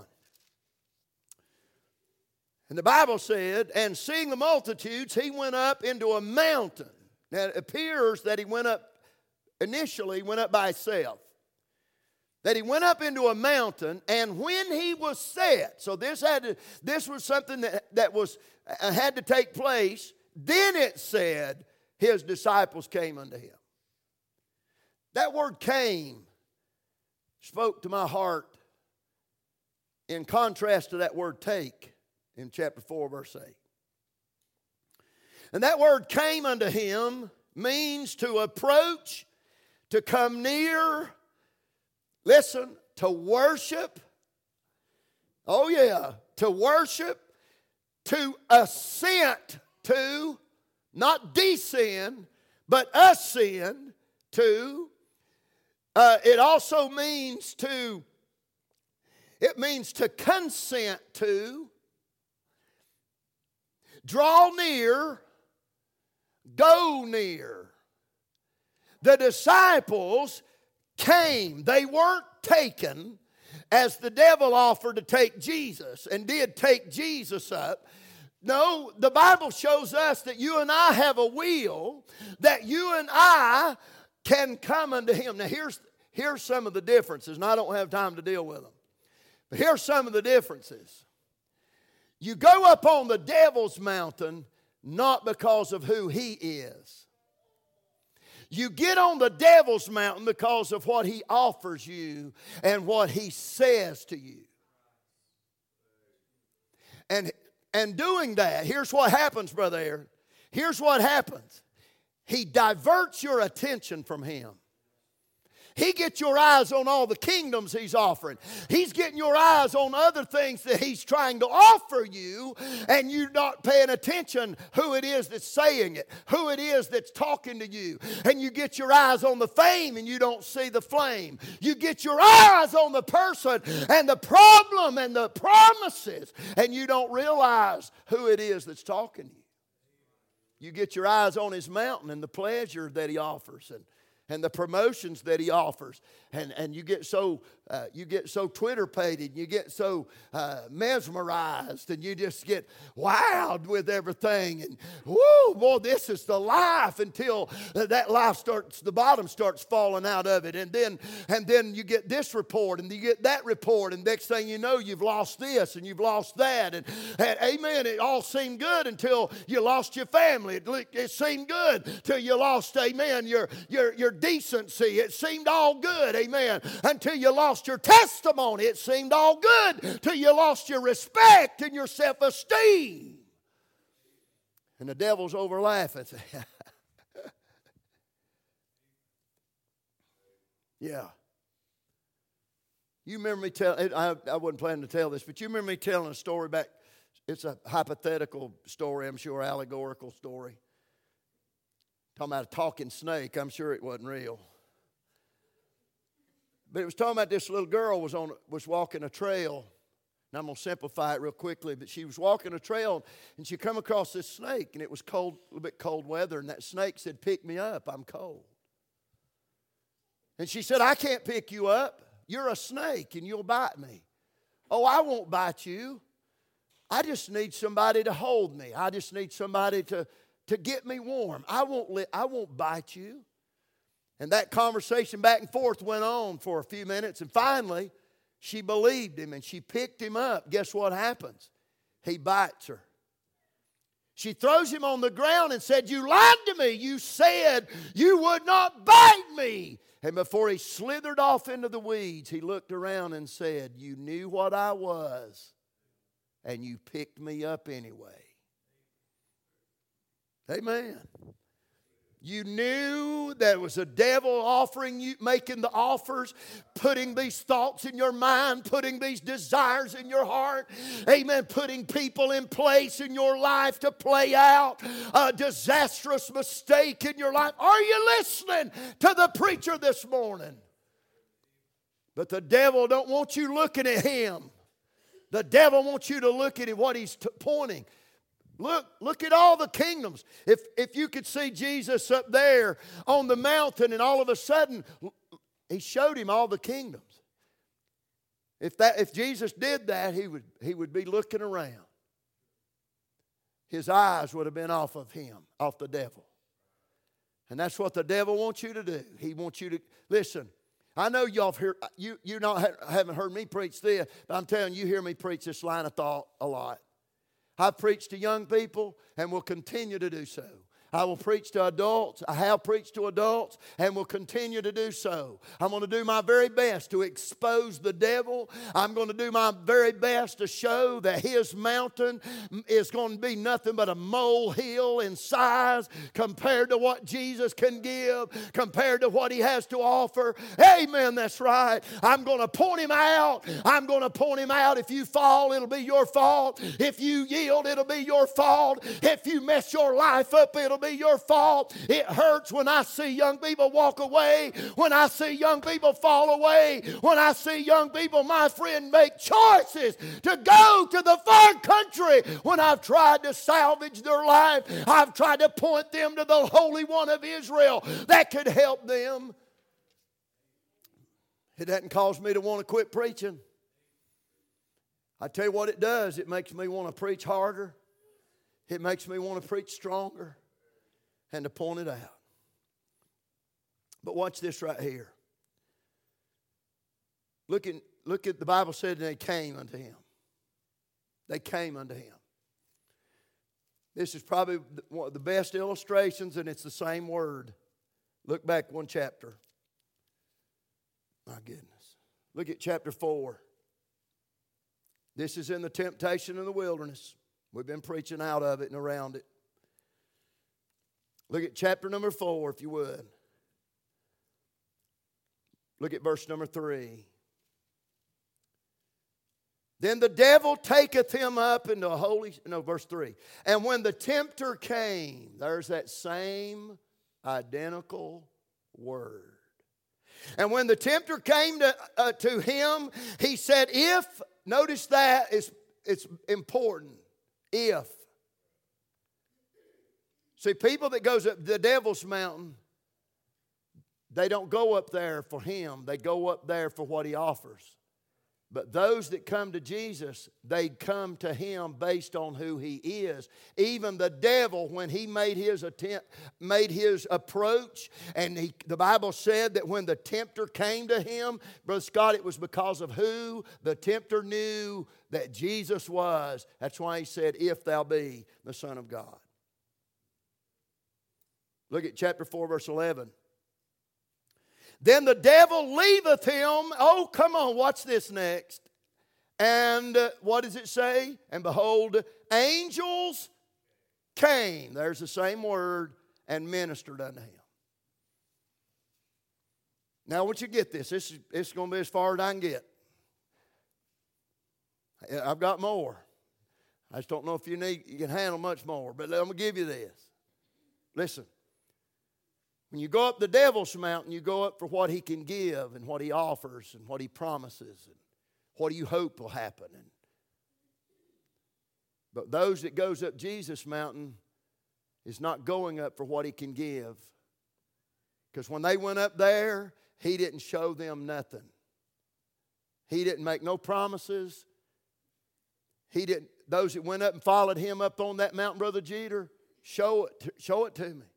And the Bible said, and seeing the multitudes, he went up into a mountain. Now it appears that he went up by himself. That he went up into a mountain, and when he was set, so this was something that had to take place. Then it said, his disciples came unto him. That word came spoke to my heart in contrast to that word take in chapter 4, verse 8. And that word came unto him means to approach, to come near. Listen, to worship. Oh yeah, to worship, to assent to, not descend, but ascend to. It also means to consent to, draw near, go near. The disciples came. They weren't taken as the devil offered to take Jesus and did take Jesus up. No, the Bible shows us that you and I have a will, that you and I can come unto him. Now here's some of the differences, and I don't have time to deal with them. But here's some of the differences. You go up on the devil's mountain not because of who he is. You get on the devil's mountain because of what he offers you and what he says to you. And doing that, here's what happens, Brother Aaron. here's what happens. He diverts your attention from Him. He gets your eyes on all the kingdoms He's offering. He's getting your eyes on other things that He's trying to offer you, and you're not paying attention who it is that's saying it, who it is that's talking to you. And you get your eyes on the fame and you don't see the flame. You get your eyes on the person and the problem and the promises, and you don't realize who it is that's talking to you. You get your eyes on His mountain and the pleasure that He offers, and the promotions that He offers, and you get so Twitter-pated, you get so mesmerized, and you just get wowed with everything, and whoo, boy, this is the life, until that life starts, the bottom starts falling out of it, and then you get this report, and you get that report, and next thing you know, you've lost this, and you've lost that, and amen, it all seemed good until you lost your family. It seemed good till you lost, amen, your decency. It seemed all good, amen, until you lost your testimony. It seemed all good till you lost your respect and your self-esteem. And the devil's over laughing. Yeah. You remember me telling, I wasn't planning to tell this, but you remember me telling a story back, it's a hypothetical story, I'm sure, allegorical story. Talking about a talking snake. I'm sure it wasn't real. But it was talking about this little girl was walking a trail. And I'm going to simplify it real quickly. But she was walking a trail, and she come across this snake. And it was cold, a little bit cold weather. And that snake said, "Pick me up. I'm cold." And she said, "I can't pick you up. You're a snake, and you'll bite me." "Oh, I won't bite you. I just need somebody to hold me. I just need somebody to get me warm. I won't bite you." And that conversation back and forth went on for a few minutes. And finally, she believed him and she picked him up. Guess what happens? He bites her. She throws him on the ground and said, "You lied to me. You said you would not bite me." And before he slithered off into the weeds, he looked around and said, "You knew what I was, and you picked me up anyway." Amen. You knew there was a devil offering you, making the offers, putting these thoughts in your mind, putting these desires in your heart. Amen. Putting people in place in your life to play out a disastrous mistake in your life. Are you listening to the preacher this morning? But the devil don't want you looking at him. The devil wants you to look at what he's pointing. Look at all the kingdoms. If you could see Jesus up there on the mountain, and all of a sudden he showed him all the kingdoms. If Jesus did that, he would be looking around. His eyes would have been off of him, off the devil. And that's what the devil wants you to do. He wants you to listen. I know y'all haven't heard me preach this, but I'm telling you, hear me preach this line of thought a lot. I've preached to young people and will continue to do so. I will preach to adults. I have preached to adults and will continue to do so. I'm going to do my very best to expose the devil. I'm going to do my very best to show that his mountain is going to be nothing but a molehill in size compared to what Jesus can give, compared to what he has to offer. Amen, that's right. I'm going to point him out. I'm going to point him out. If you fall, it'll be your fault. If you yield, it'll be your fault. If you mess your life up, it'll be your fault. It hurts when I see young people walk away, when I see young people fall away, when I see young people, my friend, make choices to go to the far country when I've tried to salvage their life. I've tried to point them to the Holy One of Israel that could help them. It doesn't cause me to want to quit preaching. I tell you what it does. It makes me want to preach harder. It makes me want to preach stronger and to point it out. But watch this right here. Look at the Bible said they came unto him. They came unto him. This is probably one of the best illustrations, and it's the same word. Look back one chapter. My goodness. Look at chapter 4. This is in the temptation in the wilderness. We've been preaching out of it and around it. Look at chapter number 4, if you would. Look at verse number 3. Then the devil taketh him up into a verse 3. And when the tempter came, there's that same identical word. And when the tempter came to him, he said, notice that, it's important, if. See, people that goes up the devil's mountain, they don't go up there for him. They go up there for what he offers. But those that come to Jesus, they come to him based on who he is. Even the devil, when he made his approach, and the Bible said that when the tempter came to him, Brother Scott, it was because of who the tempter knew that Jesus was. That's why he said, if thou be the Son of God. Look at chapter 4, verse 11. Then the devil leaveth him. Oh, come on, watch this next. And what does it say? And behold, angels came. There's the same word. And ministered unto him. Now, I want you to get this. It's going to be as far as I can get. I've got more. I just don't know if you can handle much more. But I'm going to give you this. Listen. When you go up the devil's mountain, you go up for what he can give and what he offers and what he promises and what you hope will happen. But those that goes up Jesus' mountain is not going up for what he can give. Because when they went up there, he didn't show them nothing. He didn't make no promises. Those that went up and followed him up on that mountain, Brother Jeter, show it to me.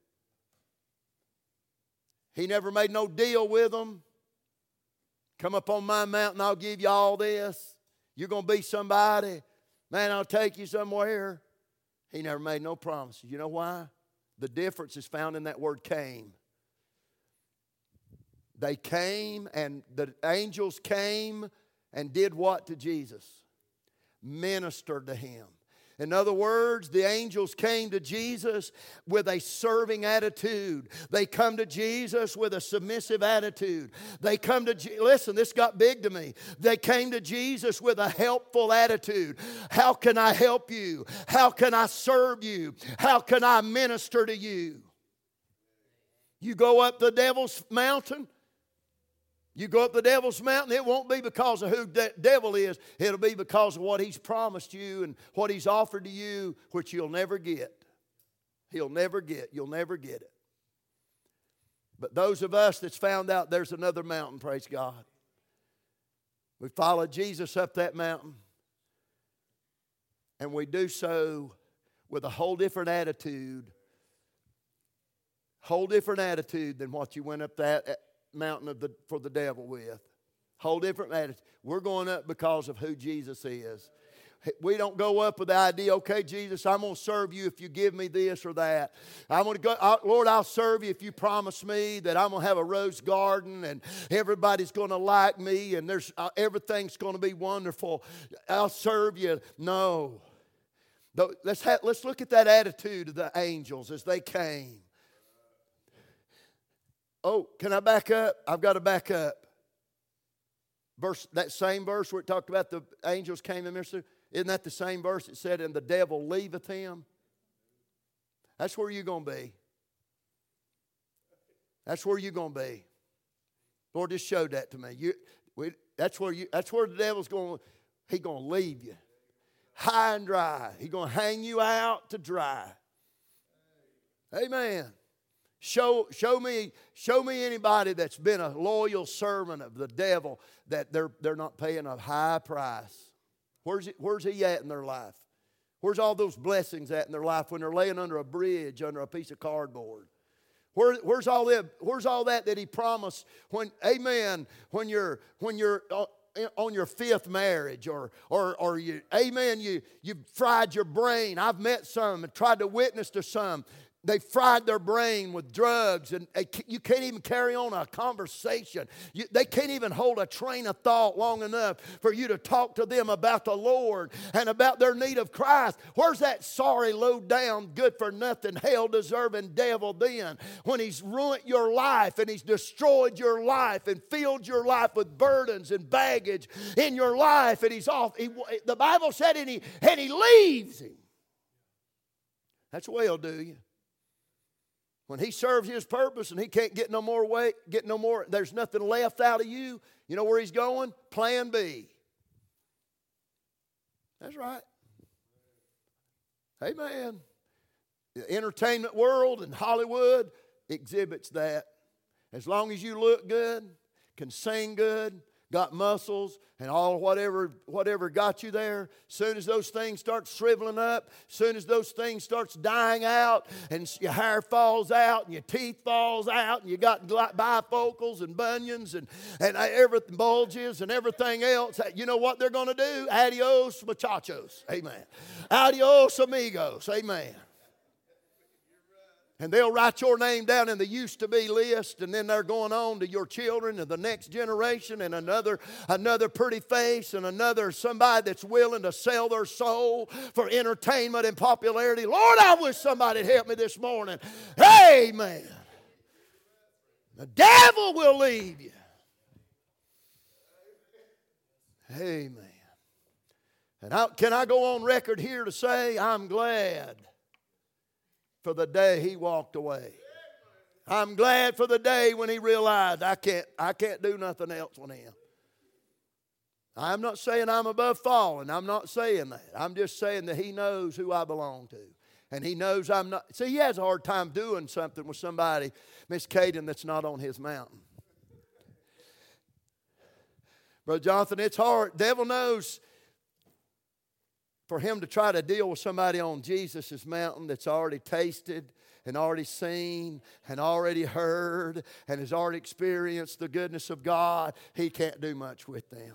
He never made no deal with them. Come up on my mountain, I'll give you all this. You're going to be somebody. Man, I'll take you somewhere. He never made no promises. You know why? The difference is found in that word came. They came, and the angels came and did what to Jesus? Ministered to him. In other words, the angels came to Jesus with a serving attitude. They come to Jesus with a submissive attitude. They come to, listen, this got big to me. They came to Jesus with a helpful attitude. How can I help you? How can I serve you? How can I minister to you? You go up the devil's mountain. You go up the devil's mountain, it won't be because of who the devil is. It'll be because of what he's promised you and what he's offered to you, which you'll never get. He'll never get. You'll never get it. But those of us that's found out there's another mountain, praise God. We follow Jesus up that mountain. And we do so with a whole different attitude. Whole different attitude than what you went up that mountain for the devil with. Whole different attitude. We're going up because of who Jesus is. We don't go up with the idea, okay, Jesus, I'm going to serve you if you give me this or that. I'm going to go, Lord, I'll serve you if you promise me that I'm going to have a rose garden and everybody's going to like me and everything's going to be wonderful. I'll serve you. No. Let's look at that attitude of the angels as they came. Oh, can I back up? I've got to back up. That same verse where it talked about the angels came and ministered. Isn't that the same verse that said, and the devil leaveth him? That's where you're going to be. That's where you're going to be. Lord just showed that to me. That's where the devil's going. He's going to leave you high and dry. He's going to hang you out to dry. Amen. Show me anybody that's been a loyal servant of the devil that they're not paying a high price. Where's he at in their life? Where's all those blessings at in their life when they're laying under a bridge, under a piece of cardboard? Where's all that he promised when, amen, when you're on your fifth marriage or you, amen, you fried your brain. I've met some and tried to witness to some. They fried their brain with drugs, and you can't even carry on a conversation. They can't even hold a train of thought long enough for you to talk to them about the Lord and about their need of Christ. Where's that sorry, low-down, good-for-nothing, hell-deserving devil then? When he's ruined your life and he's destroyed your life and filled your life with burdens and baggage in your life, and he's off. The Bible said, and he leaves him. That's the way he'll do you. When he serves his purpose and he can't get no more weight, there's nothing left out of you, you know where he's going? Plan B. That's right. Amen. The entertainment world and Hollywood exhibits that. As long as you look good, can sing good, got muscles, and all whatever got you there, soon as those things start shriveling up, soon as those things starts dying out, and your hair falls out, and your teeth falls out, and you got bifocals and bunions and everything, bulges and everything else, you know what they're going to do? Adios, muchachos. Amen. Adios, amigos. Amen. And they'll write your name down in the used to be list, and then they're going on to your children and the next generation, and another pretty face, and another somebody that's willing to sell their soul for entertainment and popularity. Lord, I wish somebody'd help me this morning. Amen. The devil will leave you. Amen. And can I go on record here to say I'm glad for the day he walked away. I'm glad for the day when he realized I can't do nothing else with him. I'm not saying I'm above falling. I'm not saying that. I'm just saying that he knows who I belong to. And he knows I'm not. See, he has a hard time doing something with somebody, Miss Caden, that's not on his mountain. Brother Jonathan, it's hard. Devil knows for him to try to deal with somebody on Jesus' mountain that's already tasted and already seen and already heard and has already experienced the goodness of God, he can't do much with them.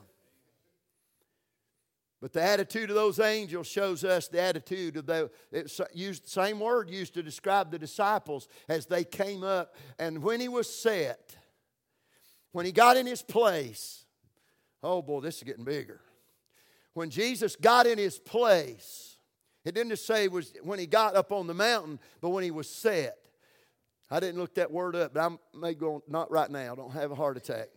But the attitude of those angels shows us the attitude of the same word used to describe the disciples as they came up. And when he was set, when he got in his place, oh boy, this is getting bigger. When Jesus got in his place, it didn't just say it was when he got up on the mountain, but when he was set. I didn't look that word up, but I may go, not right now, don't have a heart attack.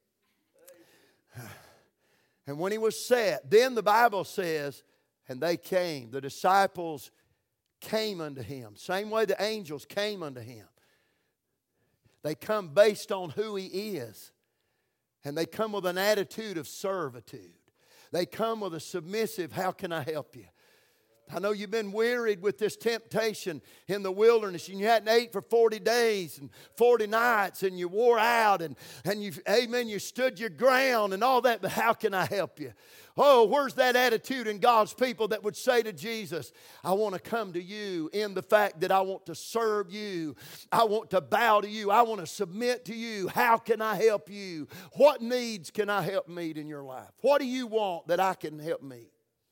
And when he was set, then the Bible says, and they came, the disciples came unto him. Same way the angels came unto him. They come based on who he is. And they come with an attitude of servitude. They come with a submissive, how can I help you? I know you've been wearied with this temptation in the wilderness, and you hadn't ate for 40 days and 40 nights, and you wore out, and you stood your ground and all that, but how can I help you? Oh, where's that attitude in God's people that would say to Jesus, I want to come to you in the fact that I want to serve you. I want to bow to you. I want to submit to you. How can I help you? What needs can I help meet in your life? What do you want that I can help meet?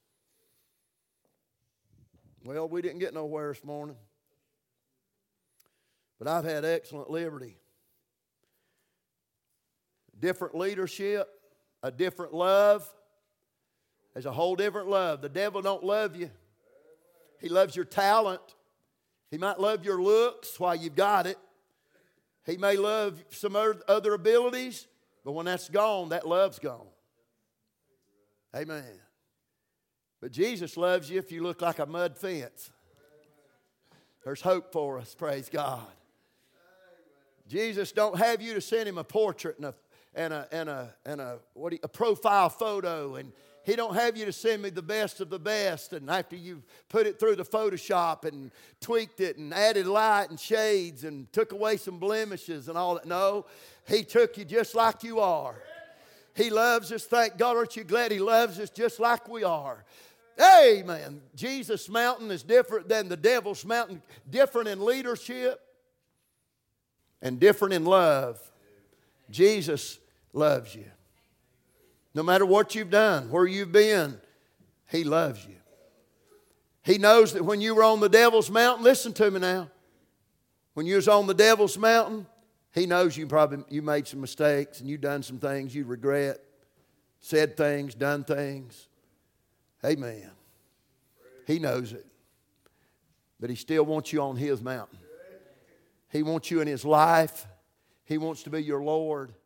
Well, we didn't get nowhere this morning. But I've had excellent liberty. Different leadership, a different love. There's a whole different love. The devil don't love you. He loves your talent. He might love your looks while you've got it. He may love some other abilities, but when that's gone, that love's gone. Amen. But Jesus loves you if you look like a mud fence. There's hope for us, praise God. Jesus don't have you to send him a portrait and a profile photo, and he don't have you to send me the best of the best, and after you've put it through the Photoshop and tweaked it and added light and shades and took away some blemishes and all that. No, he took you just like you are. He loves us. Thank God, aren't you glad he loves us just like we are? Amen. Jesus' mountain is different than the devil's mountain. Different in leadership and different in love. Jesus loves you. No matter what you've done, where you've been, he loves you. He knows that when you were on the devil's mountain, listen to me now, When you was on the devil's mountain, he knows you made some mistakes and you done some things you regret, said things, done things. Amen. He knows it. But he still wants you on his mountain. He wants you in his life. He wants to be your Lord.